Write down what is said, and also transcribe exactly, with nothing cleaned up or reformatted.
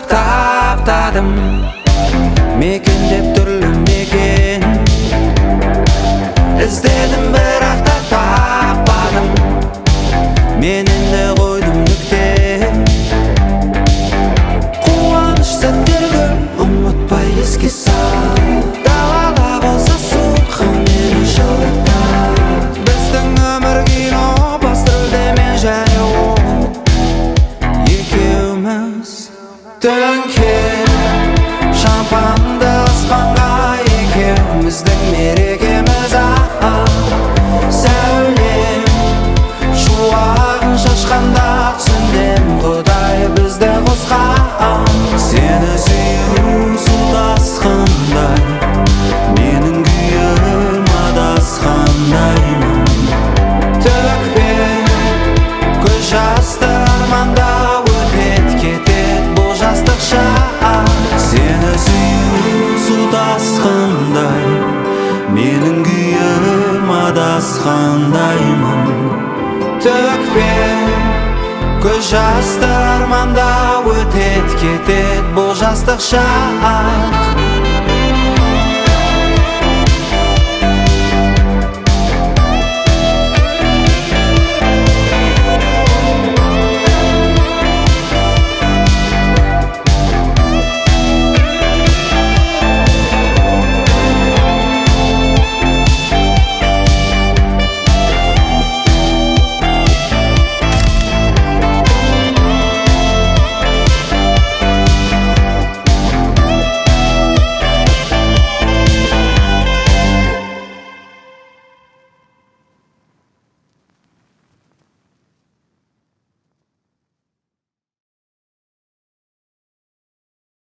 таптадым, мекендеп түрлі мекен. Іздедім бірақ та таппадым, мен енді қойдым нүкте. Қуаныш сәттерді ұмытпай еске сал, далада болса суық мені жылытады. Біздің өмір кино, бас рөлде мен және ол, екеуміз төнкен шампанды аспанға, екеуміздің мерекеміз ақ сәулем. Шуағын шашқанда түсіндім, Құдай бізді қосқан. Сені сүю су тасқындай, менің күйім адасқандаймын. Төкпе көз жасты, арманда өтет кетет бұл жастық шақ. Сені сүю су тасқындай, менің күйім адасқандаймын. Төкпе көз жасты, арманда өтет кетет бұл жастық шақ.